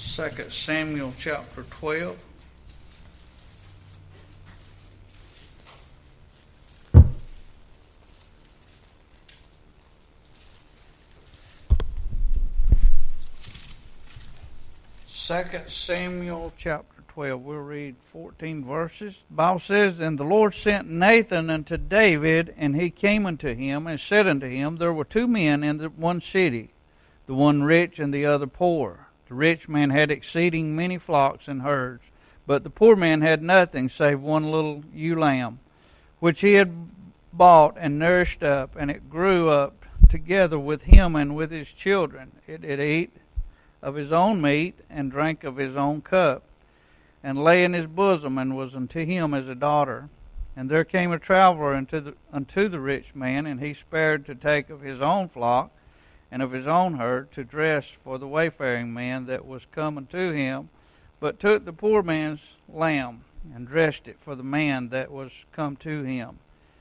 2 Samuel chapter 12. Second Samuel chapter 12. We'll read 14 verses. The Bible says, "And the Lord sent Nathan unto David, and he came unto him, and said unto him, There were two men in the one city, the one rich and the other poor. The rich man had exceeding many flocks and herds, but the poor man had nothing save one little ewe lamb, which he had bought and nourished up, and it grew up together with him and with his children. It did eat of his own meat, and drank of his own cup, and lay in his bosom, and was unto him as a daughter. And there came a traveler unto the rich man, and he spared to take of his own flock, and of his own herd, to dress for the wayfaring man that was come unto him, but took the poor man's lamb, and dressed it for the man that was come to him.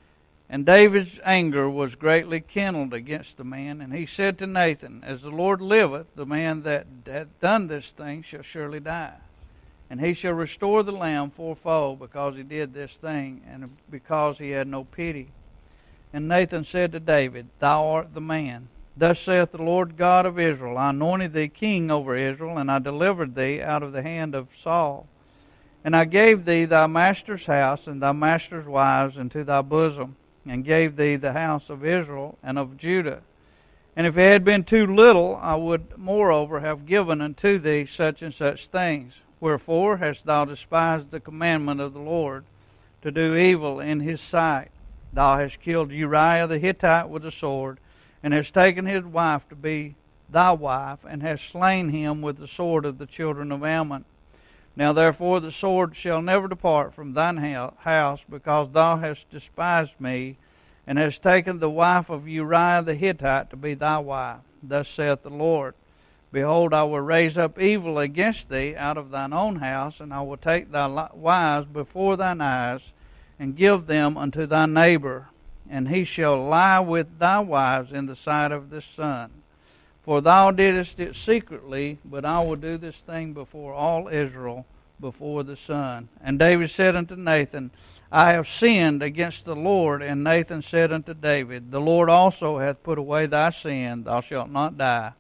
And David's anger was greatly kindled against the man, and he said to Nathan, As the Lord liveth, the man that hath done this thing shall surely die. And he shall restore the lamb fourfold, because he did this thing, and because he had no pity. And Nathan said to David, Thou art the man. Thus saith the Lord God of Israel, I anointed thee king over Israel, and I delivered thee out of the hand of Saul. And I gave thee thy master's house, and thy master's wives into thy bosom, and gave thee the house of Israel and of Judah. And if it had been too little, I would moreover have given unto thee such and such things. Wherefore hast thou despised the commandment of the Lord, to do evil in his sight? Thou hast killed Uriah the Hittite with a sword, and hast taken his wife to be thy wife, and hast slain him with the sword of the children of Ammon. Now therefore the sword shall never depart from thine house, because thou hast despised me, and hast taken the wife of Uriah the Hittite to be thy wife. Thus saith the Lord, Behold, I will raise up evil against thee out of thine own house, and I will take thy wives before thine eyes, and give them unto thy neighbor, and he shall lie with thy wives in the sight of the sun. For thou didst it secretly, but I will do this thing before all Israel, before the sun. And David said unto Nathan, I have sinned against the Lord. And Nathan said unto David, The Lord also hath put away thy sin, thou shalt not die.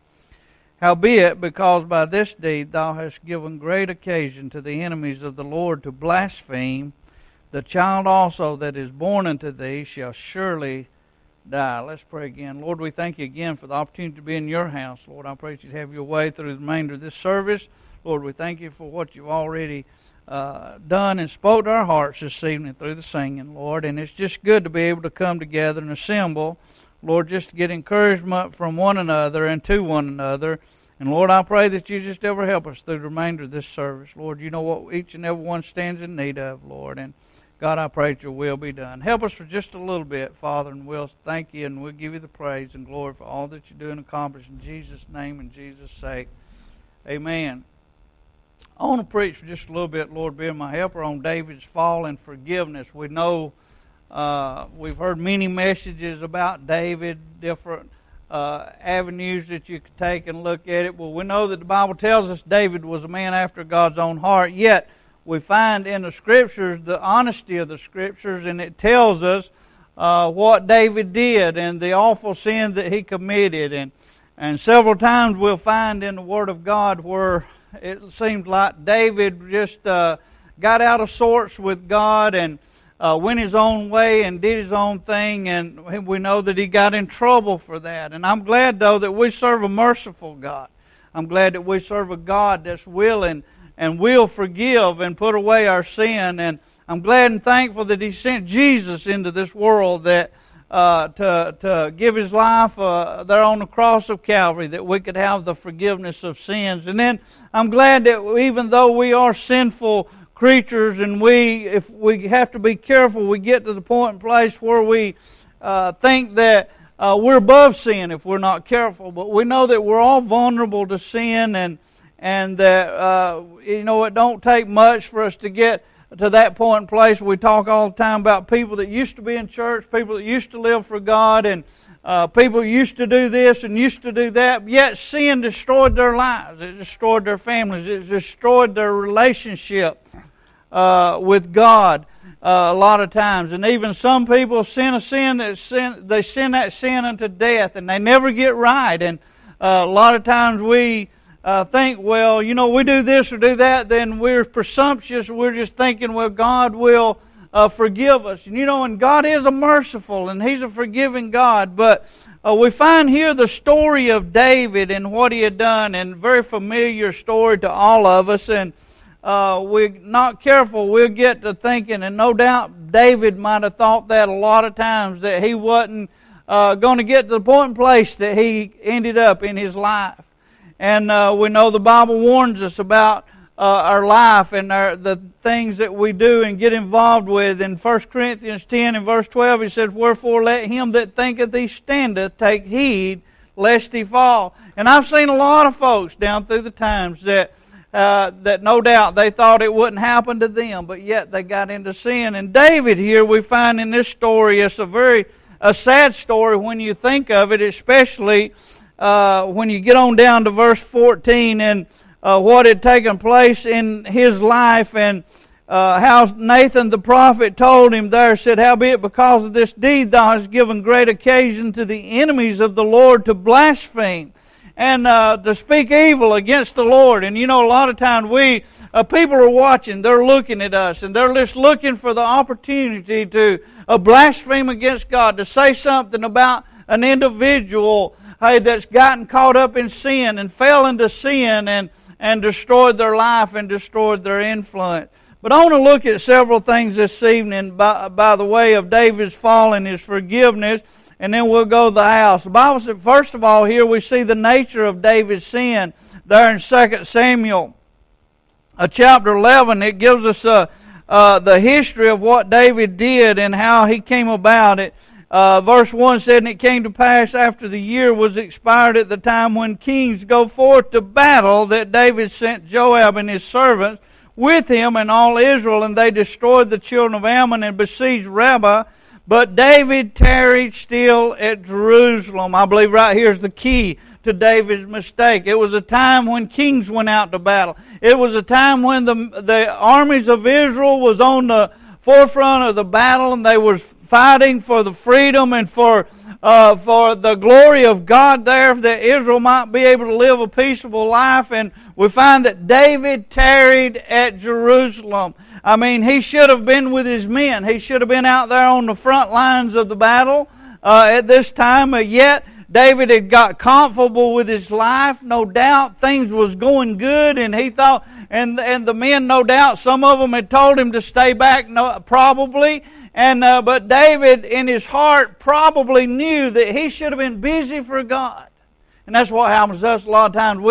Howbeit, because by this deed thou hast given great occasion to the enemies of the Lord to blaspheme, the child also that is born unto thee shall surely die. Let's pray again. Lord, we thank you again for the opportunity to be in your house. Lord, I pray that you'd have your way through the remainder of this service. Lord, we thank you for what you've already done and spoke to our hearts this evening through the singing, Lord. And it's just good to be able to come together and assemble, Lord, just to get encouragement from one another and to one another. And Lord, I pray that you just ever help us through the remainder of this service. Lord, you know what each and every one stands in need of, Lord. And God, I pray that your will be done. Help us for just a little bit, Father, and we'll thank you and we'll give you the praise and glory for all that you do and accomplish in Jesus' name and Jesus' sake. Amen. I want to preach for just a little bit, Lord, being my helper, on David's fall and forgiveness. We know we've heard many messages about David, different avenues that you could take and look at it. Well, we know that the Bible tells us David was a man after God's own heart, yet we find in the Scriptures the honesty of the Scriptures, and it tells us what David did and the awful sin that he committed. And several times we'll find in the Word of God where it seems like David just got out of sorts with God and went his own way and did his own thing, and we know that he got in trouble for that. And I'm glad, though, that we serve a merciful God. I'm glad that we serve a God that's willing and will forgive and put away our sin. And I'm glad and thankful that he sent Jesus into this world that to give his life there on the cross of Calvary, that we could have the forgiveness of sins. And then I'm glad that even though we are sinful creatures and if we have to be careful, we get to the point and place where we think that we're above sin if we're not careful. But we know that we're all vulnerable to sin, and that it don't take much for us to get to that point and place. We talk all the time about people that used to be in church, people that used to live for God, and people used to do this and used to do that, yet sin destroyed their lives. It destroyed their families. It destroyed their relationship with God a lot of times. And even some people sin a sin they sin that sin unto death, and they never get right. And a lot of times we think, well, we do this or do that, then we're presumptuous. We're just thinking, well, God will forgive us. And God is a merciful and He's a forgiving God. But we find here the story of David and what he had done, and very familiar story to all of us. And we're not careful, we'll get to thinking, and no doubt David might have thought that a lot of times, that he wasn't going to get to the point and place that he ended up in his life. And we know the Bible warns us about our life and the things that we do and get involved with. In 1 Corinthians 10 and verse 12, he says, "Wherefore let him that thinketh he standeth take heed lest he fall." And I've seen a lot of folks down through the times that no doubt they thought it wouldn't happen to them, but yet they got into sin. And David here, we find in this story, it's a sad story when you think of it, especially when you get on down to verse 14 and what had taken place in his life, and how Nathan the prophet told him there, said, "Howbeit because of this deed thou hast given great occasion to the enemies of the Lord to blaspheme," and to speak evil against the Lord. And a lot of times people are watching, they're looking at us, and they're just looking for the opportunity to blaspheme against God, to say something about an individual, that's gotten caught up in sin and fell into sin and destroyed their life and destroyed their influence. But I want to look at several things this evening by the way of David's fall and his forgiveness, and then we'll go to the house. The Bible said, first of all, here we see the nature of David's sin there in 2 Samuel chapter 11. It gives us the history of what David did and how he came about it. Verse 1 said, "And it came to pass after the year was expired at the time when kings go forth to battle, that David sent Joab and his servants with him and all Israel, and they destroyed the children of Ammon and besieged Rabbah. But David tarried still at Jerusalem." I believe right here is the key to David's mistake. It was a time when kings went out to battle. It was a time when the armies of Israel was on the forefront of the battle, and they were fighting for the freedom and for the glory of God there, that Israel might be able to live a peaceable life. And we find that David tarried at Jerusalem. I mean, he should have been with his men. He should have been out there on the front lines of the battle at this time. Yet David had got comfortable with his life. No doubt things was going good, and he thought, and the men, no doubt, some of them had told him to stay back, probably. And but David, in his heart, probably knew that he should have been busy for God. And that's what happens to us a lot of times.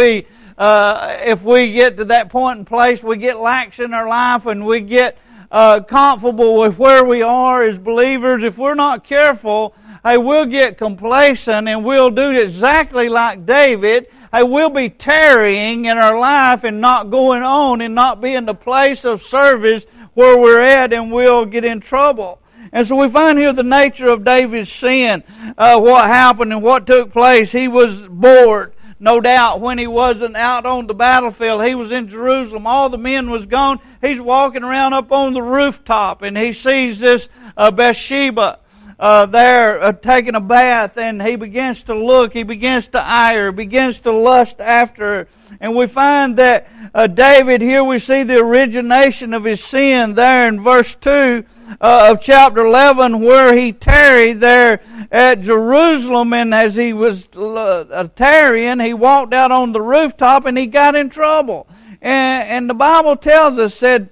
If we get to that point and place, we get lax in our life, and we get comfortable with where we are as believers. If we're not careful, we'll get complacent, and we'll do exactly like David. We'll be tarrying in our life and not going on and not be in the place of service where we're at, and we'll get in trouble. And so we find here the nature of David's sin, what happened and what took place. He was bored. No doubt when he wasn't out on the battlefield, he was in Jerusalem. All the men was gone. He's walking around up on the rooftop, and he sees this Bathsheba there taking a bath, and he begins to look. He begins to eye her, begins to lust after her. And we find that David, here we see the origination of his sin there in verse 2 of chapter 11, where he tarried there at Jerusalem. And as he was tarrying, he walked out on the rooftop and he got in trouble. And the Bible tells us, said,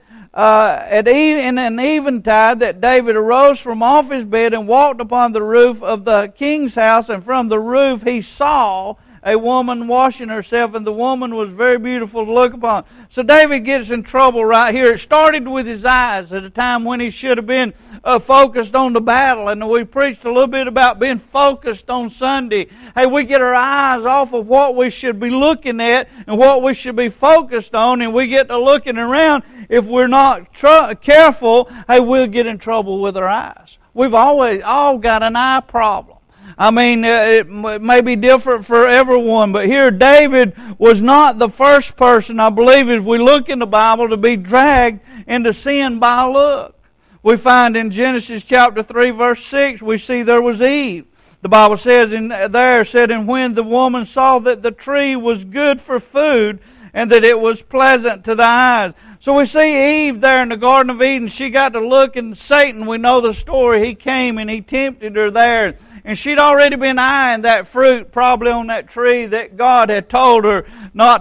in an eventide, that David arose from off his bed and walked upon the roof of the king's house, and from the roof he saw a woman washing herself, and the woman was very beautiful to look upon. So David gets in trouble right here. It started with his eyes at a time when he should have been focused on the battle. And we preached a little bit about being focused on Sunday. We get our eyes off of what we should be looking at and what we should be focused on, and we get to looking around. If we're not careful, we'll get in trouble with our eyes. We've all got an eye problem. I mean, it may be different for everyone, but here David was not the first person, I believe, as we look in the Bible, to be dragged into sin by look. We find in Genesis chapter 3, verse 6, we see there was Eve. The Bible says and when the woman saw that the tree was good for food, and that it was pleasant to the eyes. So we see Eve there in the Garden of Eden. She got to look, and Satan, we know the story, he came and he tempted her there. And she'd already been eyeing that fruit, probably on that tree that God had told her not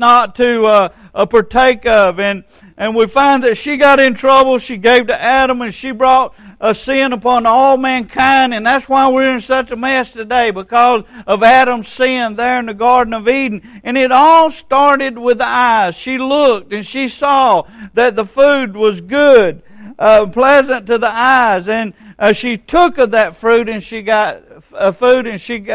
to partake of. And we find that she got in trouble. She gave to Adam, and she brought a sin upon all mankind, and that's why we're in such a mess today, because of Adam's sin there in the Garden of Eden. And it all started with the eyes. She looked and she saw that the food was good, pleasant to the eyes, and she took of that fruit, and she got fruit, and she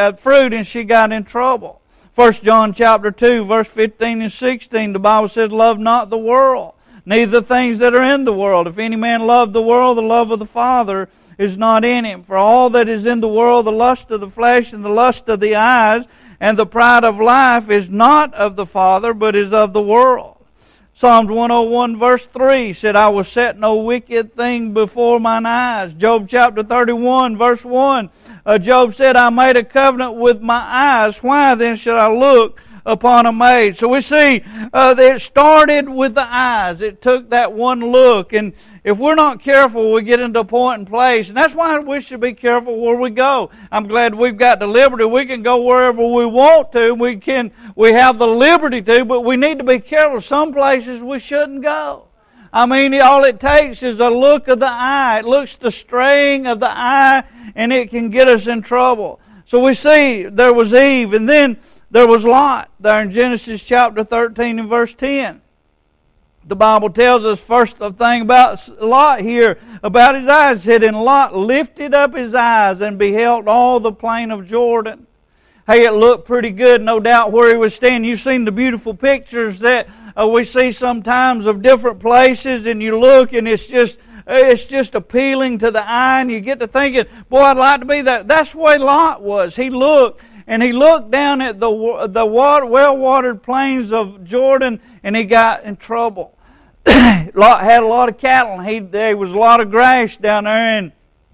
got in trouble. 1 John chapter 2, verse 15 and 16, the Bible says, "Love not the world, neither the things that are in the world. If any man love the world, the love of the Father is not in him. For all that is in the world, the lust of the flesh and the lust of the eyes and the pride of life is not of the Father, but is of the world." Psalms 101 verse 3 said, "I will set no wicked thing before mine eyes." Job chapter 31 verse 1, Job said, "I made a covenant with my eyes. Why then should I look upon a maid?" So we see that it started with the eyes. It took that one look. And if we're not careful, we get into a point and place. And that's why we should be careful where we go. I'm glad we've got the liberty. We can go wherever we want to. We have the liberty to, but we need to be careful. Some places we shouldn't go. I mean, all it takes is a look of the eye. It looks the straying of the eye, and it can get us in trouble. So we see there was Eve, and then there was Lot there in Genesis chapter 13 and verse 10. The Bible tells us first thing about Lot here, about his eyes. It said, "And Lot lifted up his eyes and beheld all the plain of Jordan." Hey, it looked pretty good, no doubt, where he was standing. You've seen the beautiful pictures that we see sometimes of different places, and you look, and it's just appealing to the eye, and you get to thinking, boy, I'd like to be that. That's the way Lot was. He looked, and he looked down at the well-watered plains of Jordan, and he got in trouble. Lot had a lot of cattle, and there was a lot of grass down there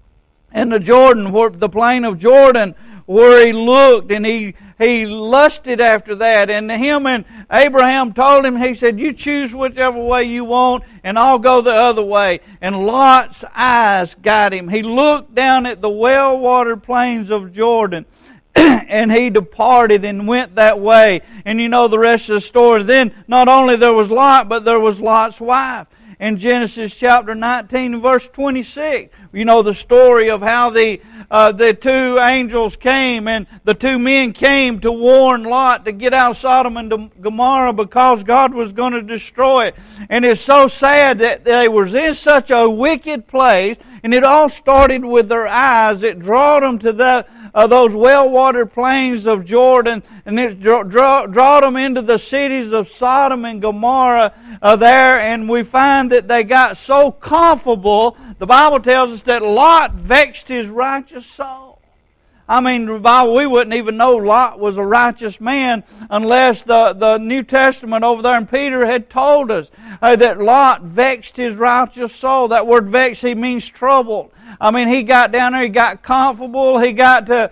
in the Jordan, the plain of Jordan, where he looked, and he lusted after that. And him and Abraham told him, he said, "You choose whichever way you want, and I'll go the other way." And Lot's eyes got him. He looked down at the well-watered plains of Jordan, and he departed and went that way. And you know the rest of the story. Then not only there was Lot, but there was Lot's wife. In Genesis chapter 19 verse 26, you know the story of how the two angels came, and the two men came to warn Lot to get out of Sodom and Gomorrah, because God was going to destroy it. And it's so sad that they were in such a wicked place, and it all started with their eyes. It drawed them to those well-watered plains of Jordan, and it drawed them into the cities of Sodom and Gomorrah there, and we find that they got so comfortable. The Bible tells us that Lot vexed his righteous soul. I mean, the Bible, we wouldn't even know Lot was a righteous man unless the New Testament over there in Peter had told us that Lot vexed his righteous soul. That word vex, he means troubled. I mean, he got down there, he got comfortable, he got to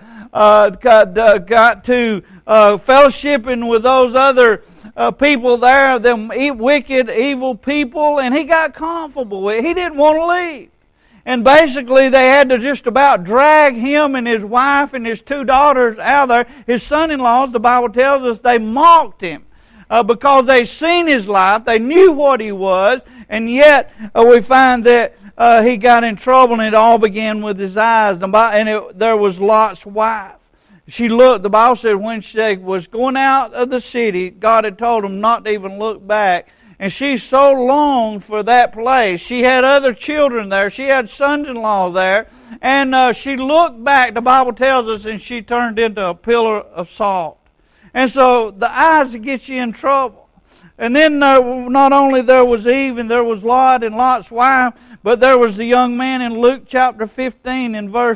fellowshipping with those other people there, them wicked, evil people, and he got comfortable. He didn't want to leave. And basically they had to just about drag him and his wife and his two daughters out of there. His son-in-laws, the Bible tells us, they mocked him because they seen his life, they knew what he was, and yet we find that he got in trouble, and it all began with his eyes. There was Lot's wife. She looked, the Bible said, when she was going out of the city, God had told him not to even look back. And she so longed for that place. She had other children there. She had sons-in-law there. And she looked back, the Bible tells us, and she turned into a pillar of salt. And so the eyes get you in trouble. And then not only there was Eve and there was Lot and Lot's wife, but there was the young man in Luke chapter 15 in verse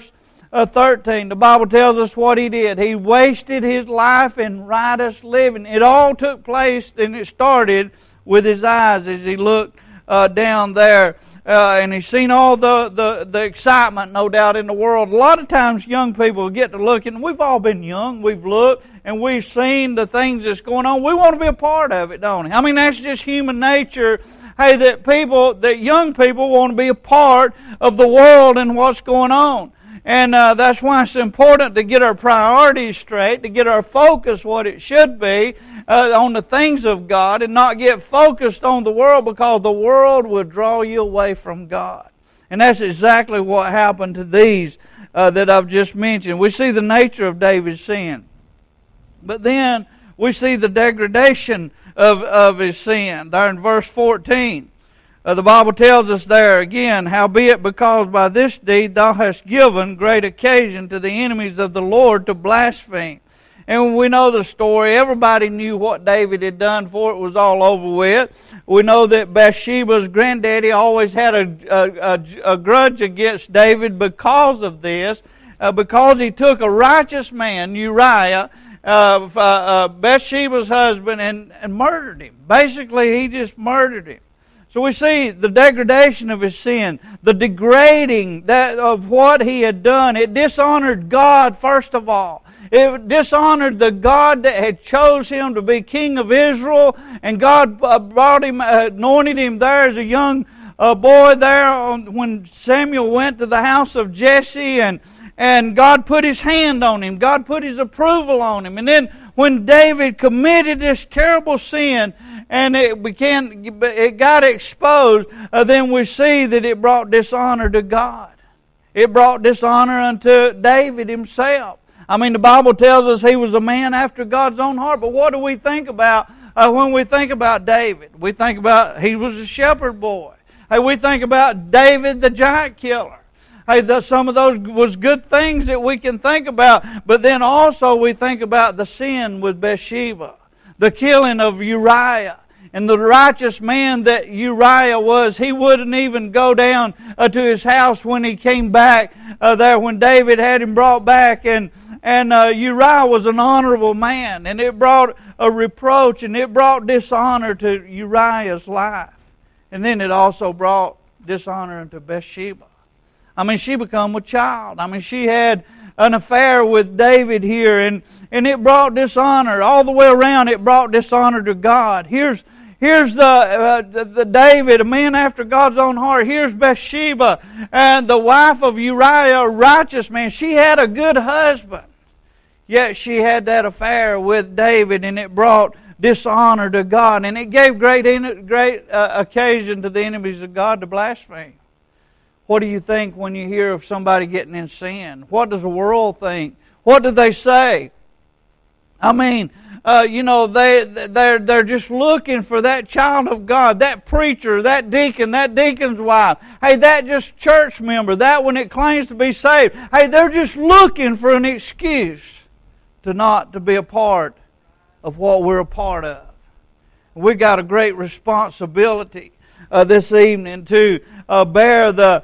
13, the Bible tells us what he did. He wasted his life in riotous living. It all took place, and it started with his eyes as he looked down there. And he's seen all the excitement, no doubt, in the world. A lot of times young people get to looking. We've all been young. We've looked, and we've seen the things that's going on. We want to be a part of it, don't we? I mean, that's just human nature. Hey, that young people want to be a part of the world and what's going on. And that's why it's important to get our priorities straight, to get our focus what it should be on the things of God, and not get focused on the world, because the world will draw you away from God. And that's exactly what happened to these that I've just mentioned. We see the nature of David's sin. But then we see the degradation of his sin. There in verse 14. The Bible tells us there again, howbeit because by this deed thou hast given great occasion to the enemies of the Lord to blaspheme. And we know the story. Everybody knew what David had done before it was all over with. We know that Bathsheba's granddaddy always had a grudge against David because of this, because he took a righteous man, Uriah, Bathsheba's husband, and murdered him. Basically, he just murdered him. So we see the degradation of his sin, the degrading of what he had done. It dishonored God, first of all. It dishonored the God that had chose him to be king of Israel, and God brought him, anointed him there as a young boy there when Samuel went to the house of Jesse, and God put his hand on him. God put his approval on him. And then when David committed this terrible sin, and it got exposed, then we see that it brought dishonor to God. It brought dishonor unto David himself. I mean, the Bible tells us he was a man after God's own heart. But what do we think about when we think about David? We think about he was a shepherd boy. Hey, we think about David the giant killer. Hey, some of those was good things that we can think about. But then also we think about the sin with Bathsheba, the killing of Uriah. And the righteous man that Uriah was, he wouldn't even go down to his house when he came back there when David had him brought back. And Uriah was an honorable man. And it brought a reproach and it brought dishonor to Uriah's life. And then it also brought dishonor to Bathsheba. I mean, she became a child. I mean, she had an affair with David here, and it brought dishonor all the way around. It brought dishonor to God. Here's the David, a man after God's own heart. Here's Bathsheba, and the wife of Uriah, a righteous man. She had a good husband, yet she had that affair with David, and it brought dishonor to God, and it gave great occasion to the enemies of God to blaspheme. What do you think when you hear of somebody getting in sin? What does the world think? What do they say? I mean, they're just looking for that child of God, that preacher, that deacon's wife. Hey, that just church member, that one that claims to be saved. Hey, they're just looking for an excuse to be a part of what we're a part of. We got a great responsibility this evening to bear the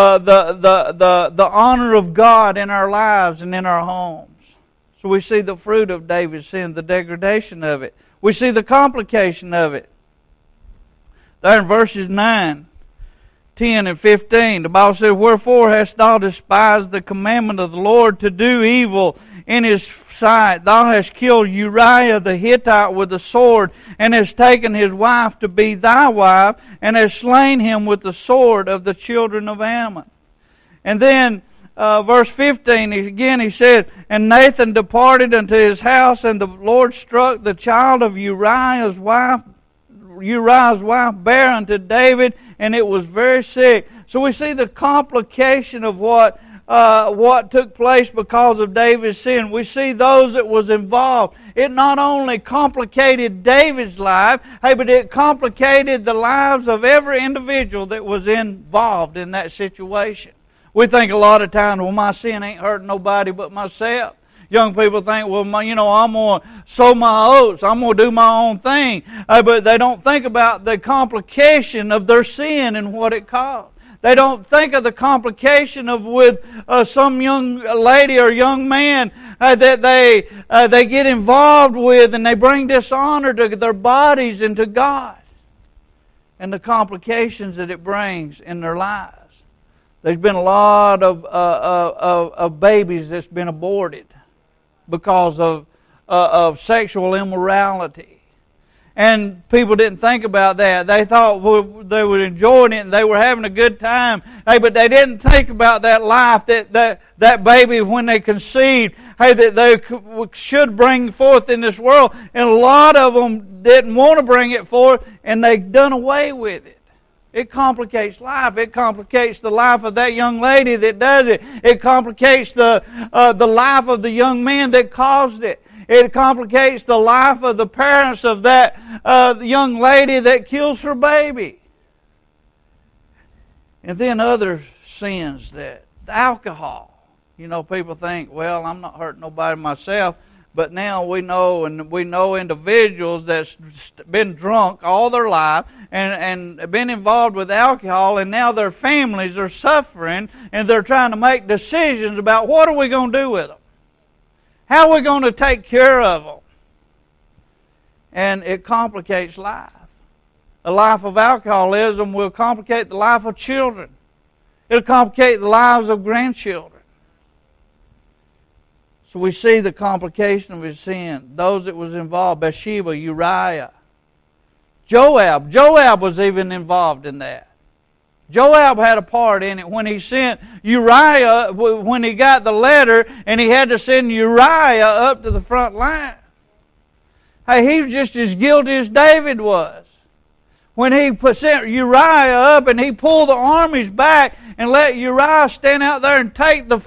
honor of God in our lives and in our homes. So we see the fruit of David's sin, the degradation of it. We see the complication of it. There in verses 9, 10, and 15, the Bible says, wherefore hast thou despised the commandment of the Lord to do evil in his sight? Thou hast killed Uriah the Hittite with the sword, and hast taken his wife to be thy wife, and hast slain him with the sword of the children of Ammon. And then verse 15, again he said, and Nathan departed unto his house, and the Lord struck the child of Uriah's wife bare unto David, and it was very sick. So we see the complication of what took place because of David's sin. We see those that was involved. It not only complicated David's life, but it complicated the lives of every individual that was involved in that situation. We think a lot of times, well, my sin ain't hurting nobody but myself. Young people think, well, I'm going to sow my oats. I'm going to do my own thing. But they don't think about the complication of their sin and what it caused. They don't think of the complication of with some young lady or young man that they get involved with, and they bring dishonor to their bodies and to God, and the complications that it brings in their lives. There's been a lot of babies that's been aborted because of sexual immorality. And people didn't think about that. They thought they were enjoying it and they were having a good time. Hey, but they didn't think about that life, that baby when they conceived, that they should bring forth in this world. And a lot of them didn't want to bring it forth, and they've done away with it. It complicates life. It complicates the life of that young lady that does it. It complicates the life of the young man that caused it. It complicates the life of the parents of that young lady that kills her baby. And then other sins, that alcohol. You know, people think, well, I'm not hurting nobody myself. But now we know individuals that's been drunk all their life and been involved with alcohol, and now their families are suffering, and they're trying to make decisions about what are we going to do with them. How are we going to take care of them? And it complicates life. A life of alcoholism will complicate the life of children. It'll complicate the lives of grandchildren. So we see the complication of his sin. Those that was involved, Bathsheba, Uriah, Joab. Joab was even involved in that. Joab had a part in it when he sent Uriah, when he got the letter, and he had to send Uriah up to the front line. Hey, he was just as guilty as David was. When he sent Uriah up and he pulled the armies back and let Uriah stand out there and take the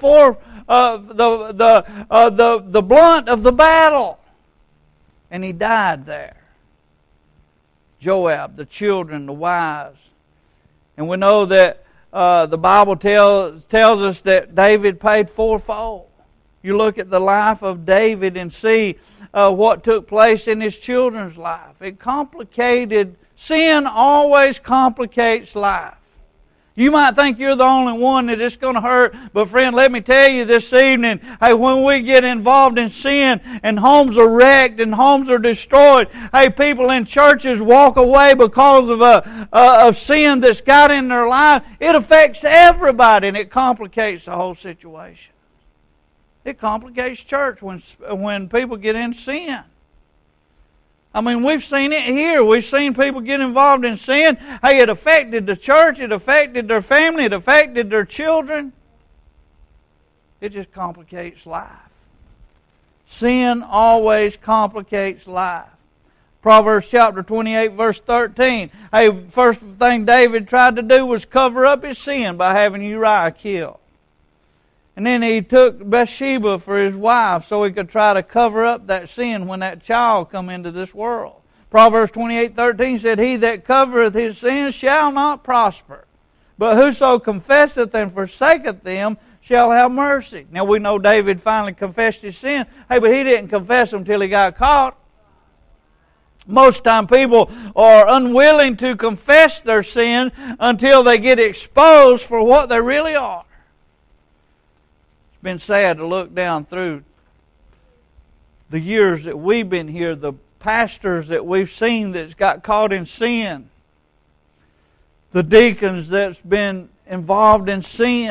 blunt of the battle. And he died there. Joab, the children, the wives. And we know that the Bible tells us that David paid fourfold. You look at the life of David and see what took place in his children's life. It complicated. Sin always complicates life. You might think you're the only one that it's going to hurt, but friend, let me tell you this evening, hey, when we get involved in sin and homes are wrecked and homes are destroyed, hey, people in churches walk away because of sin that's got in their life, it affects everybody and it complicates the whole situation. It complicates church when people get in sin. I mean, we've seen it here. We've seen people get involved in sin. Hey, it affected the church. It affected their family. It affected their children. It just complicates life. Sin always complicates life. Proverbs chapter 28, verse 13. Hey, first thing David tried to do was cover up his sin by having Uriah killed. And then he took Bathsheba for his wife so he could try to cover up that sin when that child come into this world. Proverbs 28:13 said, He that covereth his sins shall not prosper, but whoso confesseth and forsaketh them shall have mercy. Now we know David finally confessed his sin. Hey, but he didn't confess them until he got caught. Most time people are unwilling to confess their sin until they get exposed for what they really are. It's been sad to look down through the years that we've been here, the pastors that we've seen that's got caught in sin, the deacons that's been involved in sin.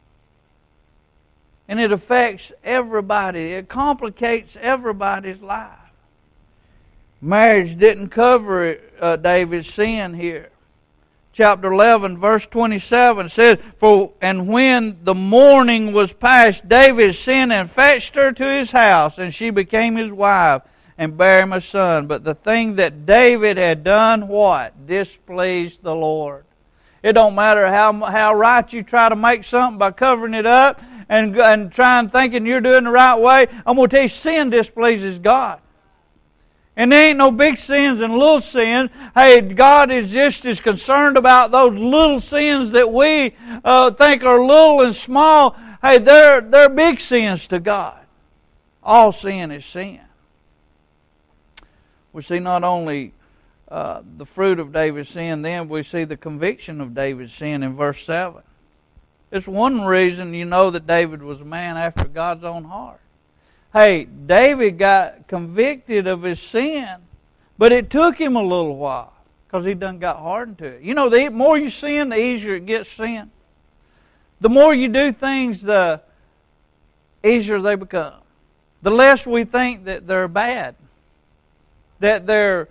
And it affects everybody. It complicates everybody's life. Marriage didn't cover David's sin here. Chapter 11, verse 27 says, And when the morning was past, David sent and fetched her to his house, and she became his wife, and bare him a son. But the thing that David had done, what? Displeased the Lord. It don't matter how right you try to make something by covering it up and trying thinking you're doing the right way. I'm going to tell you, sin displeases God. And there ain't no big sins and little sins. Hey, God is just as concerned about those little sins that we think are little and small. Hey, they're big sins to God. All sin is sin. We see not only the fruit of David's sin, then we see the conviction of David's sin in verse 7. It's one reason you know that David was a man after God's own heart. Hey, David got convicted of his sin, but it took him a little while because he done got hardened to it. You know, the more you sin, the easier it gets sin. The more you do things, the easier they become. The less we think that they're bad, that they're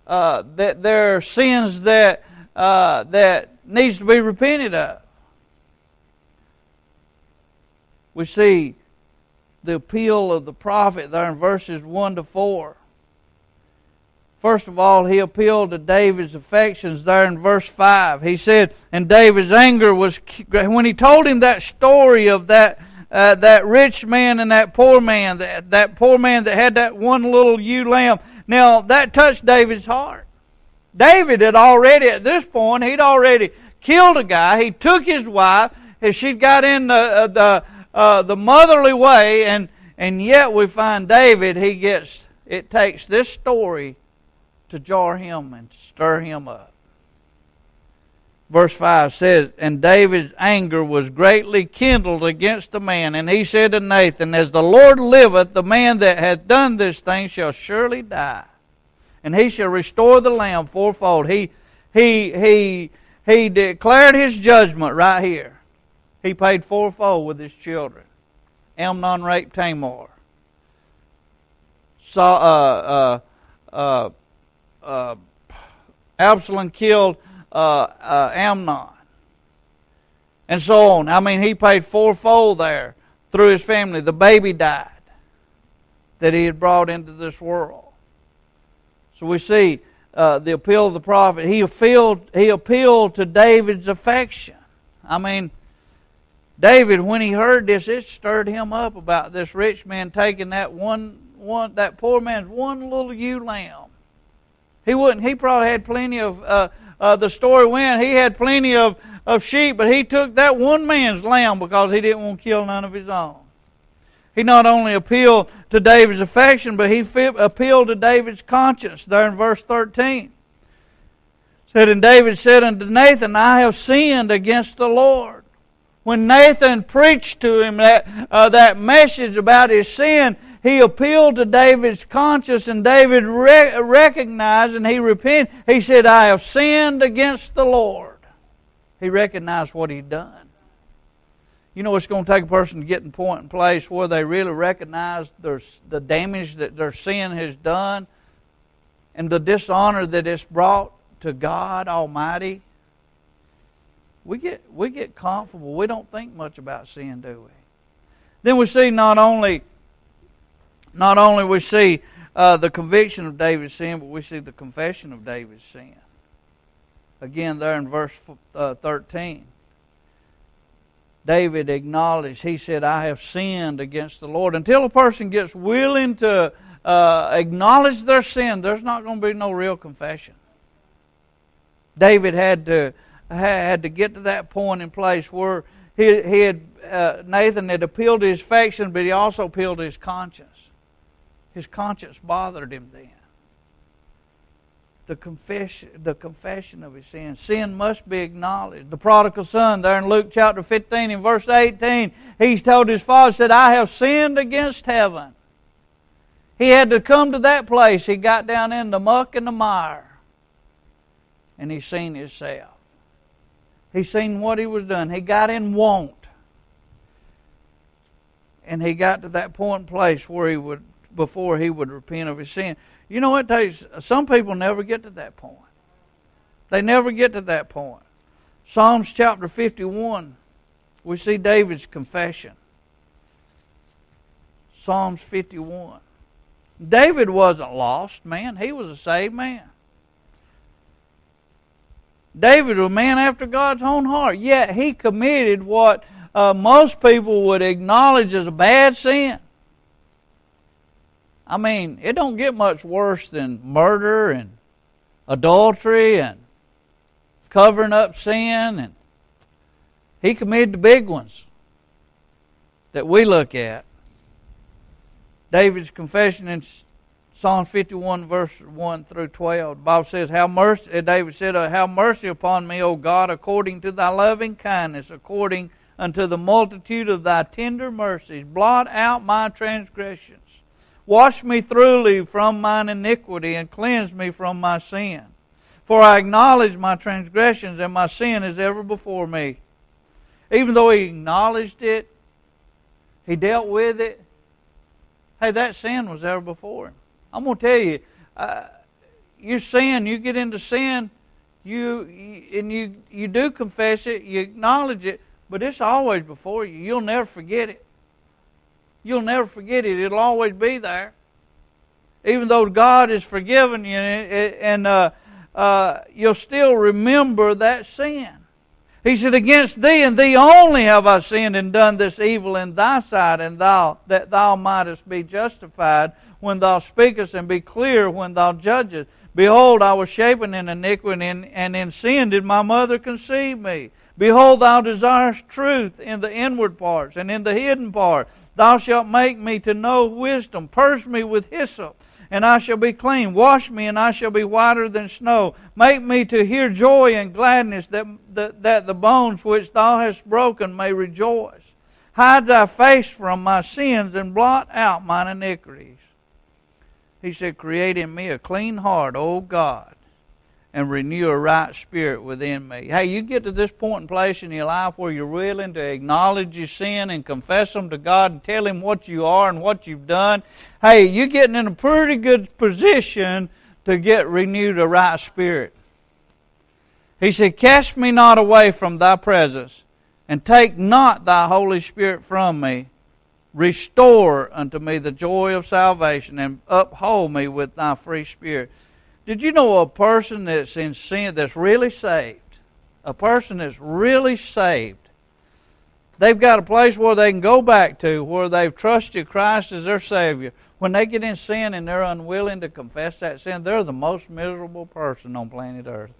sins that needs to be repented of. We see the appeal of the prophet there in verses 1 to 4. First of all, he appealed to David's affections there in verse 5. He said, and David's anger was, when he told him that story of that rich man and that poor man that had that one little ewe lamb. Now, that touched David's heart. David had already, at this point, he'd already killed a guy. He took his wife, and she'd got in the motherly way, and yet we find David, it takes this story to jar him and stir him up. Verse 5 says, and David's anger was greatly kindled against the man, and he said to Nathan, as the Lord liveth, the man that hath done this thing shall surely die, and he shall restore the lamb fourfold. He declared his judgment right here. He paid fourfold with his children. Amnon raped Tamar. Absalom killed Amnon. And so on. I mean, he paid fourfold there through his family. The baby died that he had brought into this world. So we see the appeal of the prophet. He appealed to David's affection. I mean, David, when he heard this, it stirred him up about this rich man taking that poor man's one little ewe lamb. He probably had plenty of, the story went, he had plenty of sheep, but he took that one man's lamb because he didn't want to kill none of his own. He not only appealed to David's affection, but he appealed to David's conscience there in verse 13. It said, and David said unto Nathan, I have sinned against the Lord. When Nathan preached to him that message about his sin, he appealed to David's conscience, and David recognized and he repented. He said, I have sinned against the Lord. He recognized what he'd done. You know, it's going to take a person to get in point and place where they really recognize the damage that their sin has done and the dishonor that it's brought to God Almighty. We get comfortable. We don't think much about sin, do we? Then we see not only we see the conviction of David's sin, but we see the confession of David's sin. Again, there in verse 13, David acknowledged. He said, "I have sinned against the Lord." Until a person gets willing to acknowledge their sin, there's not going to be no real confession. David had to get to that point in place where Nathan had appealed to his affection, but he also appealed to his conscience. His conscience bothered him then. The confession of his sin. Sin must be acknowledged. The prodigal son, there in Luke chapter 15 in verse 18, he's told his father, said, "I have sinned against heaven." He had to come to that place. He got down in the muck and the mire, and he seen himself. He seen what he was doing. He got in want. And he got to that point in place where before he would repent of his sin. You know what? Some people never get to that point. They never get to that point. Psalms chapter 51, we see David's confession. Psalms 51. David wasn't lost, man. He was a saved man. David was a man after God's own heart. Yet he committed what most people would acknowledge as a bad sin. I mean, it don't get much worse than murder and adultery and covering up sin. And he committed the big ones that we look at. David's confession in Psalm 51, verse 1 through 12. The Bible says, David said, have mercy upon me, O God, according to thy loving kindness, according unto the multitude of thy tender mercies. Blot out my transgressions. Wash me thoroughly from mine iniquity, and cleanse me from my sin. For I acknowledge my transgressions, and my sin is ever before me. Even though he acknowledged it, he dealt with it, hey, that sin was ever before him. I'm going to tell you, you sin, you get into sin, you do confess it, you acknowledge it, but it's always before you. You'll never forget it. You'll never forget it. It'll always be there. Even though God has forgiven you, and you'll still remember that sin. He said, against thee and thee only have I sinned and done this evil in thy sight, and that thou mightest be justified when thou speakest, and be clear when thou judgest. Behold, I was shapen in iniquity, and in sin did my mother conceive me. Behold, thou desirest truth in the inward parts, and in the hidden part thou shalt make me to know wisdom. Purge me with hyssop, and I shall be clean. Wash me, and I shall be whiter than snow. Make me to hear joy and gladness, that the bones which thou hast broken may rejoice. Hide thy face from my sins, and blot out mine iniquities. He said, create in me a clean heart, O God, and renew a right spirit within me. Hey, you get to this point and place in your life where you're willing to acknowledge your sin and confess them to God and tell Him what you are and what you've done. Hey, you're getting in a pretty good position to get renewed a right spirit. He said, cast me not away from thy presence, and take not thy Holy Spirit from me. Restore unto me the joy of salvation, and uphold me with thy free spirit. Did you know a person that's in sin, that's really saved, a person that's really saved, they've got a place where they can go back to, where they've trusted Christ as their Savior. When they get in sin and they're unwilling to confess that sin, they're the most miserable person on planet Earth.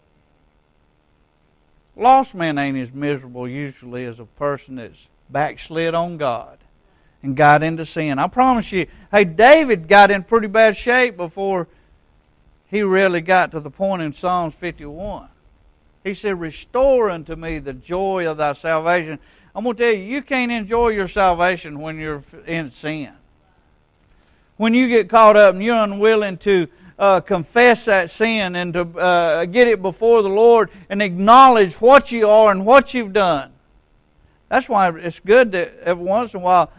Lost man ain't as miserable usually as a person that's backslid on God and got into sin. I promise you, hey, David got in pretty bad shape before he really got to the point in Psalms 51. He said, restore unto me the joy of thy salvation. I'm going to tell you, you can't enjoy your salvation when you're in sin. When you get caught up and you're unwilling to confess that sin and to get it before the Lord and acknowledge what you are and what you've done. That's why it's good that every once in a while,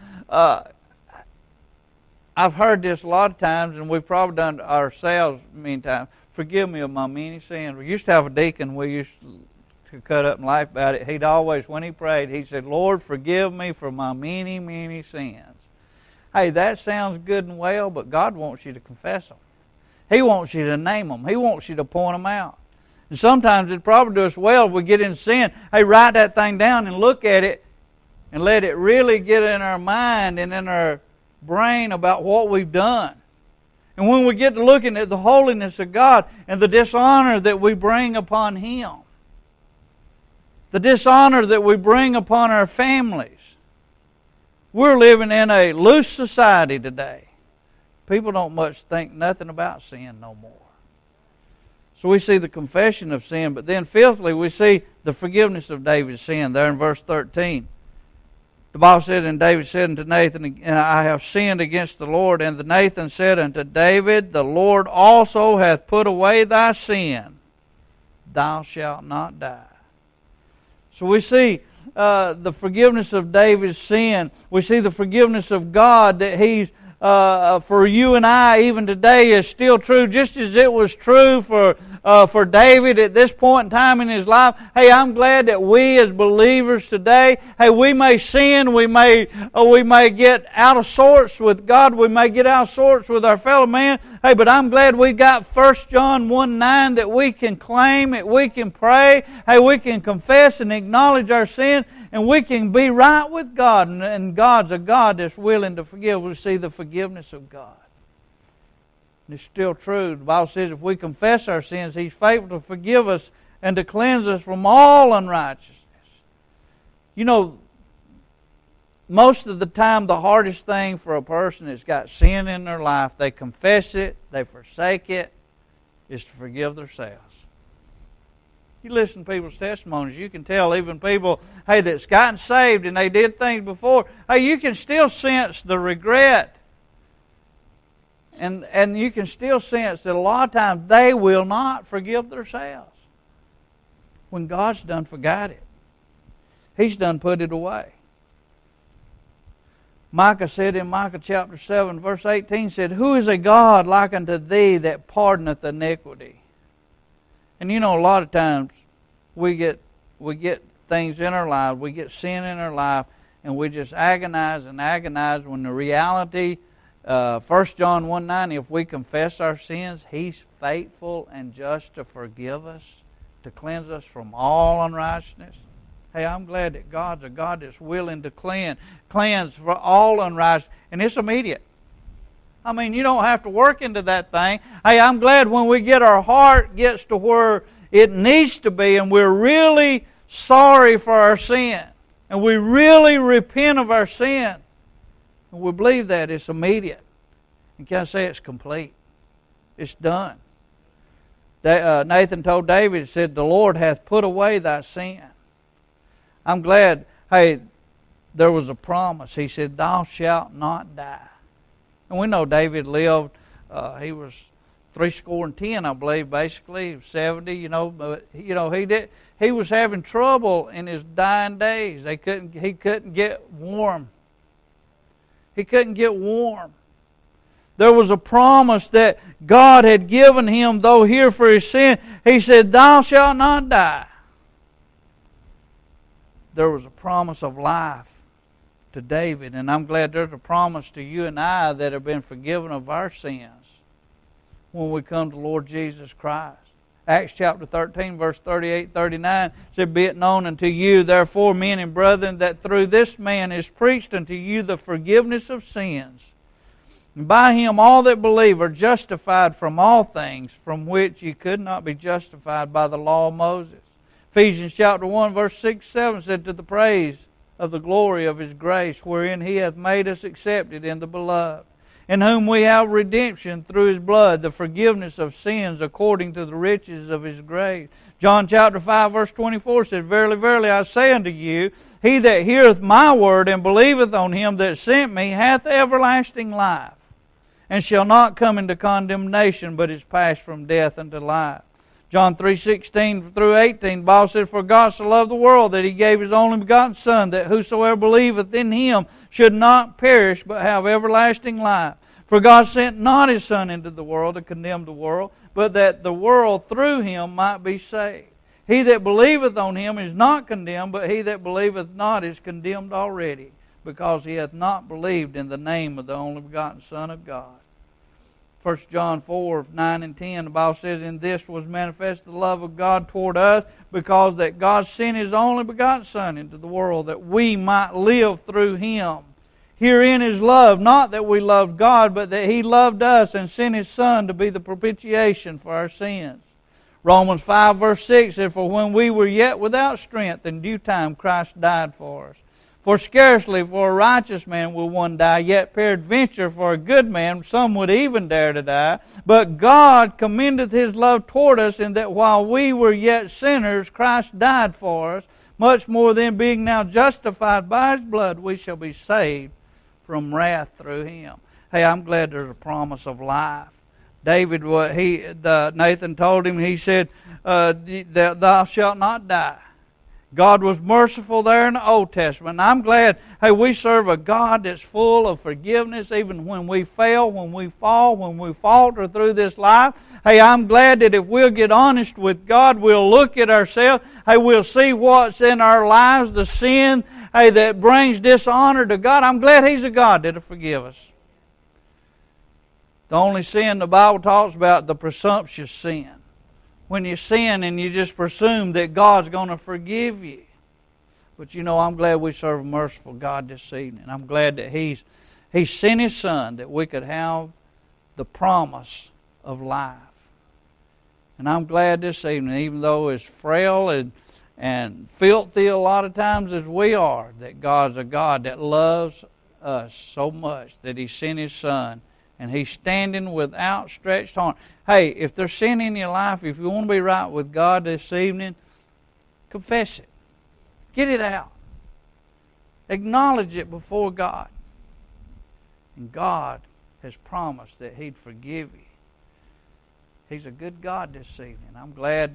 I've heard this a lot of times, and we've probably done it ourselves many times. Forgive me of my many sins. We used to have a deacon we used to cut up and laugh about it. He'd always, when he prayed, he said, Lord, forgive me for my many, many sins. Hey, that sounds good and well, but God wants you to confess them. He wants you to name them. He wants you to point them out. And sometimes it'd probably do us well if we get in sin. Hey, write that thing down and look at it and let it really get in our mind and in our brain about what we've done. And when we get to looking at the holiness of God and the dishonor that we bring upon Him, the dishonor that we bring upon our families, we're living in a loose society today. People don't much think nothing about sin no more. So we see the confession of sin, but then fifthly, we see the forgiveness of David's sin there in verse 13. The Bible said, and David said unto Nathan, I have sinned against the Lord. And Nathan said unto David, the Lord also hath put away thy sin. Thou shalt not die. So we see the forgiveness of David's sin. We see the forgiveness of God that He's for you and I even today is still true, just as it was true for David at this point in time in his life. Hey, I'm glad that we as believers today, hey, we may sin, we may get out of sorts with God, we may get out of sorts with our fellow man. Hey, but I'm glad we got 1 John 1:9 that we can claim, that we can pray, hey, we can confess and acknowledge our sin, and we can be right with God, and God's a God that's willing to forgive. We see the forgiveness of God. And it's still true. The Bible says if we confess our sins, He's faithful to forgive us and to cleanse us from all unrighteousness. You know, most of the time, the hardest thing for a person that's got sin in their life, they confess it, they forsake it, is to forgive themselves. You listen to people's testimonies, you can tell even people, hey, that's gotten saved and they did things before, hey, you can still sense the regret. And you can still sense that a lot of times they will not forgive themselves. When God's done forgot it. He's done put it away. Micah said in Micah chapter 7, verse 18, said, "Who is a God like unto thee that pardoneth iniquity?" And you know, a lot of times we get things in our lives, we get sin in our life, and we just agonize and agonize when the reality, 1 John 1:9, if we confess our sins, He's faithful and just to forgive us, to cleanse us from all unrighteousness. Hey, I'm glad that God's a God that's willing to cleanse for all unrighteousness, and it's immediate. I mean, you don't have to work into that thing. Hey, I'm glad when we get our heart gets to where it needs to be and we're really sorry for our sin and we really repent of our sin. And we believe that it's immediate. And can I say it's complete? It's done. Nathan told David, he said, "The Lord hath put away thy sin." I'm glad, hey, there was a promise. He said, "Thou shalt not die." And we know David lived, he was 70, I believe, basically. He was 70, but he was having trouble in his dying days. He couldn't get warm. He couldn't get warm. There was a promise that God had given him, though here for his sin. He said, "Thou shalt not die." There was a promise of life to David, and I'm glad there's a promise to you and I that have been forgiven of our sins when we come to Lord Jesus Christ. Acts chapter 13, verse 38-39 said, "Be it known unto you, therefore, men and brethren, that through this man is preached unto you the forgiveness of sins. And by him all that believe are justified from all things from which you could not be justified by the law of Moses." Ephesians chapter 1, verse 6-7 said, "To the praise of the glory of His grace, wherein He hath made us accepted in the Beloved, in whom we have redemption through His blood, the forgiveness of sins according to the riches of His grace." John chapter 5, verse 24 said, "Verily, verily, I say unto you, he that heareth my word and believeth on Him that sent me hath everlasting life, and shall not come into condemnation, but is passed from death unto life." John 3:16-18, the Bible said, "For God so loved the world that He gave His only begotten Son, that whosoever believeth in Him should not perish, but have everlasting life. For God sent not His Son into the world to condemn the world, but that the world through Him might be saved. He that believeth on Him is not condemned, but he that believeth not is condemned already, because he hath not believed in the name of the only begotten Son of God." 1 John 4:9-10, the Bible says, "In this was manifest the love of God toward us, because that God sent His only begotten Son into the world, that we might live through Him. Herein is love, not that we loved God, but that He loved us and sent His Son to be the propitiation for our sins." Romans 5, verse 6 says, "For when we were yet without strength, in due time Christ died for us. For scarcely for a righteous man will one die, yet peradventure for a good man some would even dare to die. But God commendeth His love toward us, in that while we were yet sinners, Christ died for us. Much more then, being now justified by His blood, we shall be saved from wrath through Him." Hey, I'm glad there's a promise of life. David, Nathan told him, he said, "Thou shalt not die." God was merciful there in the Old Testament. And I'm glad, hey, we serve a God that's full of forgiveness even when we fail, when we fall, when we falter through this life. Hey, I'm glad that if we'll get honest with God, we'll look at ourselves, hey, we'll see what's in our lives, the sin, hey, that brings dishonor to God. I'm glad He's a God that'll forgive us. The only sin the Bible talks about, the presumptuous sin. When you sin and you just presume that God's going to forgive you. But I'm glad we serve a merciful God this evening. I'm glad that He sent His Son that we could have the promise of life. And I'm glad this evening, even though it's frail and and filthy a lot of times as we are, that God's a God that loves us so much that He sent His Son, and He's standing with outstretched arm. Hey, if there's sin in your life, if you want to be right with God this evening, confess it. Get it out. Acknowledge it before God. And God has promised that He'd forgive you. He's a good God this evening. I'm glad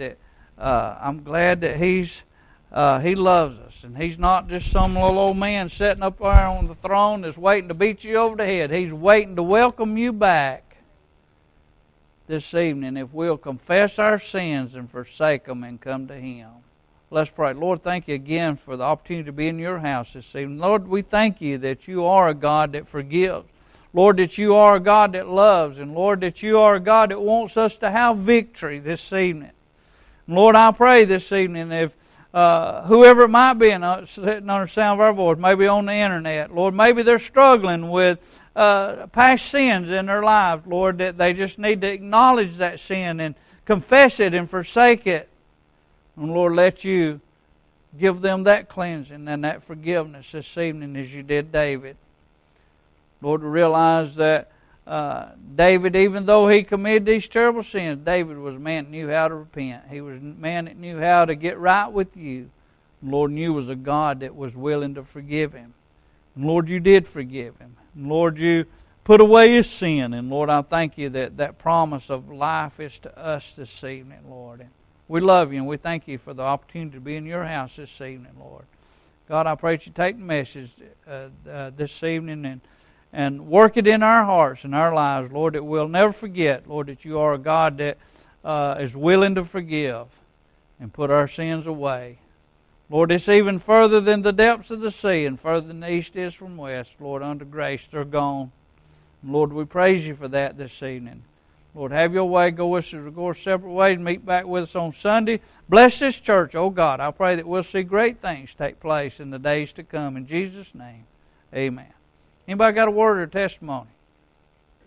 that He loves us, and He's not just some little old man sitting up there on the throne that's waiting to beat you over the head. He's waiting to welcome you back this evening if we'll confess our sins and forsake them and come to Him. Let's pray. Lord, thank you again for the opportunity to be in your house this evening. Lord, we thank you that you are a God that forgives. Lord, that you are a God that loves. And Lord, that you are a God that wants us to have victory this evening. And Lord, I pray this evening if whoever it might be sitting under the sound of our voice, maybe on the internet, Lord, maybe they're struggling with past sins in their lives, Lord, that they just need to acknowledge that sin and confess it and forsake it. And Lord, let you give them that cleansing and that forgiveness this evening as you did David. Lord, to realize that David, even though he committed these terrible sins, David was a man that knew how to repent. He was a man that knew how to get right with you. And Lord, you was a God that was willing to forgive him. And Lord, you did forgive him. And Lord, you put away his sin. And Lord, I thank you that that promise of life is to us this evening, Lord. And we love you, and we thank you for the opportunity to be in your house this evening, Lord. God, I pray that you take the message this evening and work it in our hearts and our lives, Lord, that we'll never forget, Lord, that you are a God that is willing to forgive and put our sins away. Lord, it's even further than the depths of the sea and further than the east is from west. Lord, under grace, they're gone. And Lord, we praise you for that this evening. Lord, have your way. Go with us to go our separate ways. Meet back with us on Sunday. Bless this church, oh God. I pray that we'll see great things take place in the days to come. In Jesus' name, amen. Anybody got a word or testimony?